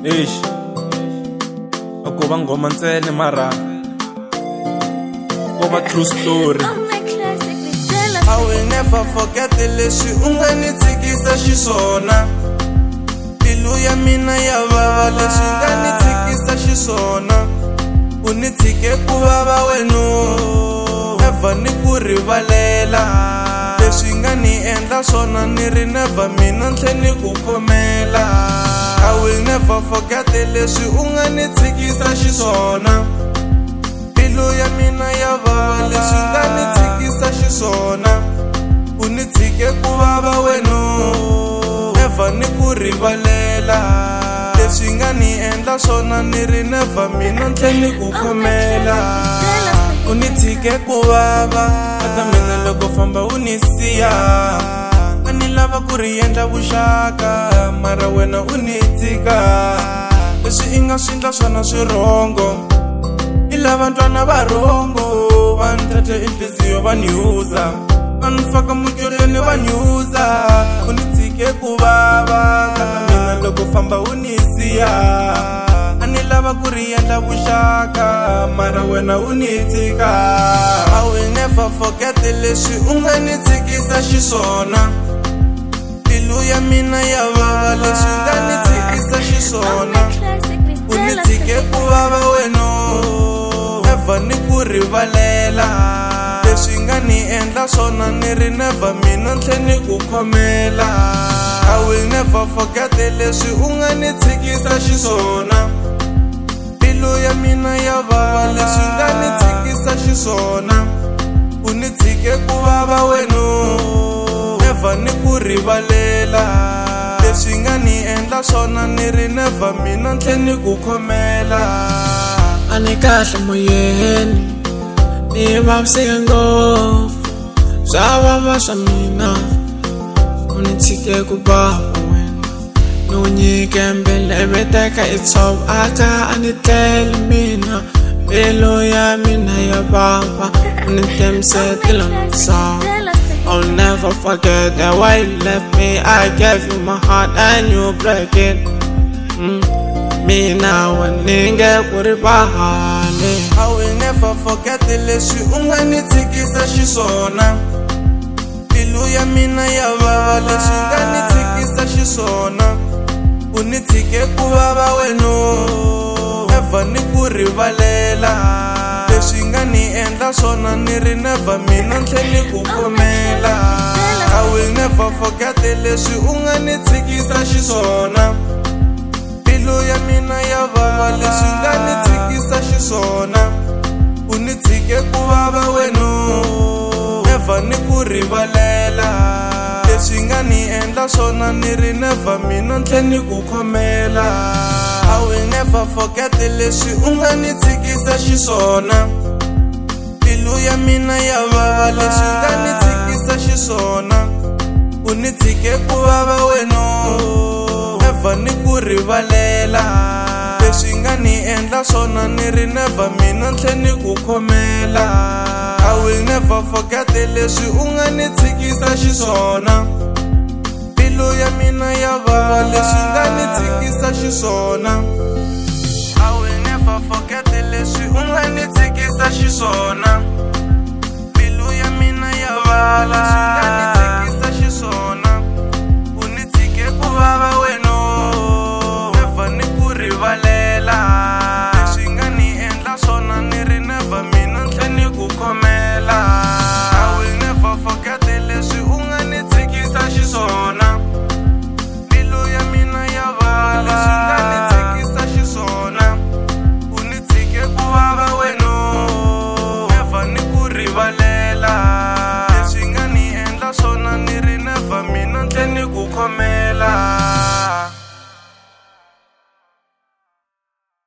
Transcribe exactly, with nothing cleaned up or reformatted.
Eish Ako ba ngoma ntsene mara Ko ba true story. I will never forget leswi u nga ni tsikisa xiswona. Mbilu ya mina ya vava leswi nga ni tsikisa xiswona. U ni tsike ku vava wenu never ni ku rivalela leswi nga ni endla swona ni ri never mina ntlhe ni ku khomela. I will never forget leswi u nga ni tsikisa xiswona. Mbilu ya mina ya vava leswi nga ni tsikisa xiswona. U ni tsike ku vava wenu never ni ku rivalela leswi nga ni endla swona ni ri never mina ntlhe ni ku khomela. U ni tsike ku vava eka mina loko famba u ni siya. A ni lava ku ri endla vuxaka mara wena u ni tsika. Leswi i nga swindla swona swirhongo i lava ntwana va rhongo va ni tata inhliziyo va ni yuza va ni faka mudyolweni va ni yuza. U ni tsike ku vava eka mina loko famba u ni siya. A ni lava ku ri endla vuxaka mara wena u ni tsika. I will never forget leswi u nga ni tsikisa xiswona. Mbilu ya mina ya vava leswi nga ni tsikisa xiswona. U ni tsike ku vava wenu never ni ku rivalela leswi nga ni endla swona ni ri never mina ntlhe ni ku khomela. I will never forget leswi u nga ni tsikisa xiswona. Mbilu ya mina ya vava leswi nga ni tsikisa xiswona. U ni tsike ku vava wenu never ni ku rivalela leswi nga ni endla swona ni ri never mina ntlhe ni ku khomela. A ni kahle moyeni ni vaviseke ngopfu swa vava swa mina. U ni tshike ku bava wena ni u nyike mbeleve teka i tshova aka a ni tleli mina. Mbilu ya mina ya vava u ni temisetile misava. I'll never forget the way you left me. I gave you my heart and you break it. mm. Mina waninge ku rivale. I will never forget leswi u nga ni tsikisa xiswona. Mbilu ya mina ya vava leswi nga ni tsikisa xiswona. U ni tsike ku vava wenu never ni ku rivalela leswi nga ni endla swona ni ri never mina ntlhe ni ku khomela. I will never forget leswi u nga ni tsikisa xiswona. Mbilu ya mina ya vava leswi nga ni tsikisa xiswona. U ni tsike ku vava wenu never ni ku rivalela leswi nga ni endla swona ni ri never mina ntlhe ni ku khomela. I will never forget leswi u nga ni tsikisa xiswona. Mbilu ya mina ya vava leswi nga ni tsikisa xiswona. U ni tsike ku vava wenu never ni ku rivalela leswi nga ni endla swona ni ri never mina ntlhe ni ku khomela. I will never forget leswi u nga ni tsikisa xiswona. Mbilu ya mina ya vava leswi nga ni tsikisa xiswona. I will never forget leswi u nga ni tsikisa xiswona. Mbilu ya mina ya vava leswi nga ni